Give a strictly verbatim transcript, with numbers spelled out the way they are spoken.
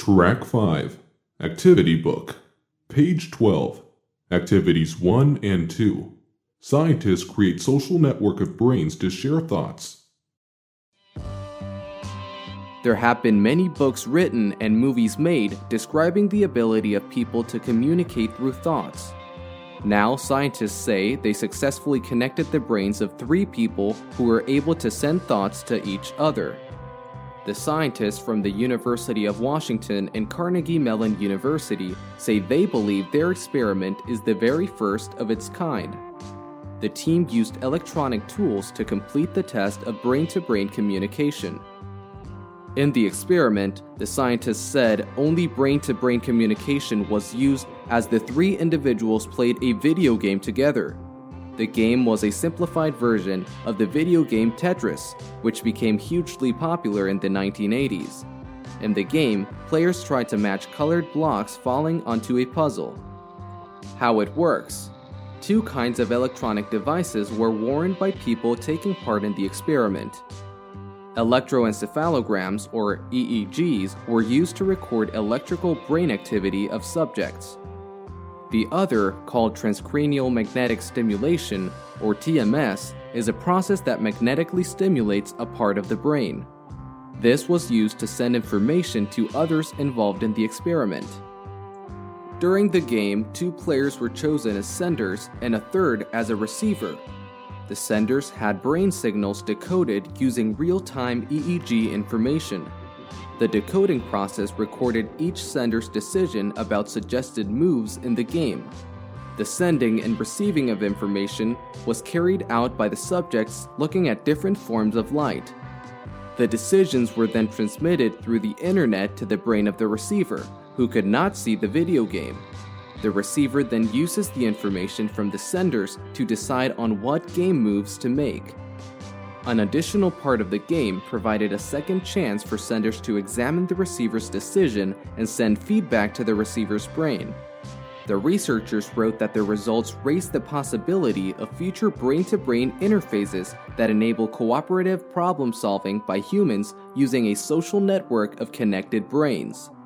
Track five, Activity Book, Page twelve, Activities one and two. Scientists create social network of brains to share thoughts. There have been many books written and movies made describing the ability of people to communicate through thoughts. Now, scientists say they successfully connected the brains of three people who were able to send thoughts to each other. The scientists from the University of Washington and Carnegie Mellon University say they believe their experiment is the very first of its kind. The team used electronic tools to complete the test of brain-to-brain communication. In the experiment, the scientists said only brain-to-brain communication was used as the three individuals played a video game together. The game was a simplified version of the video game Tetris, which became hugely popular in the nineteen eighties. In the game, players tried to match colored blocks falling onto a puzzle. How it works. Two kinds of electronic devices were worn by people taking part in the experiment. Electroencephalograms, or E E Gs, were used to record electrical brain activity of subjects. The other, called transcranial magnetic stimulation, or T M S, is a process that magnetically stimulates a part of the brain. This was used to send information to others involved in the experiment. During the game, two players were chosen as senders and a third as a receiver. The senders had brain signals decoded using real-time E E G information. The decoding process recorded each sender's decision about suggested moves in the game. The sending and receiving of information was carried out by the subjects looking at different forms of light. The decisions were then transmitted through the internet to the brain of the receiver, who could not see the video game. The receiver then uses the information from the senders to decide on what game moves to make. An additional part of the game provided a second chance for senders to examine the receiver's decision and send feedback to the receiver's brain. The researchers wrote that the results raised the possibility of future brain-to-brain interfaces that enable cooperative problem-solving by humans using a social network of connected brains.